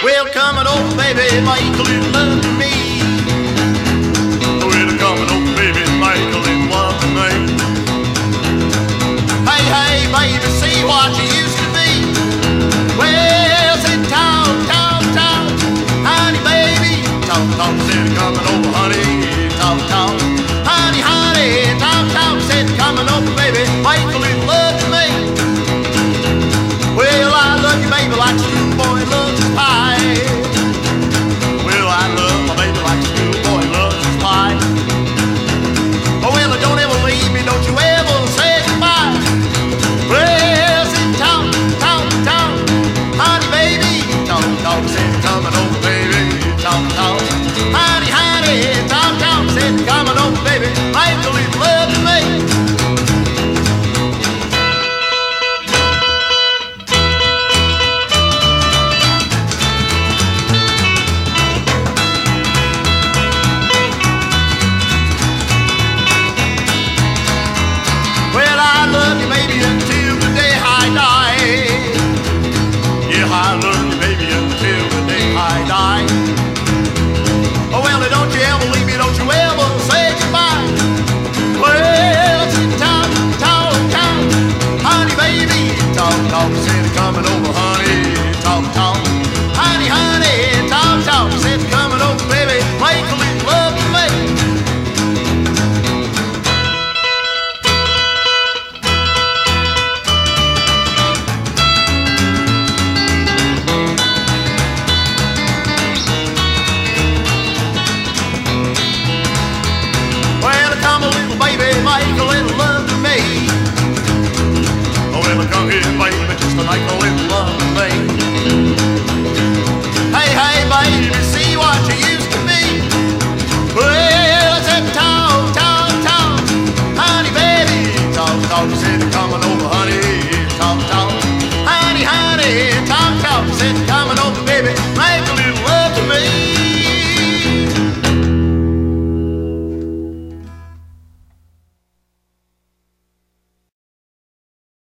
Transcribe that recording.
Well, coming over, baby, make a little love to me. Well, coming over, baby, make a little love to me. Hey, hey, baby, see what you used to be. Well, said talk, talk, talk, honey, baby. Talk, talk, said coming over, honey. Talk, talk, honey, honey. Talk, talk, said coming over, baby, make a little love to me. Well, I love you, baby, like a schoolboy loves his pie. Well, I love my baby like a schoolboy loves his pie. Oh, well, don't ever leave me, don't you ever say goodbye. Well, say talk, talk, talk, honey, baby. Talk, talk, said coming over, baby. Talk, talk, honey, honey. Talk, talk, said coming over, baby. Make a little love to me. Coming over, honey.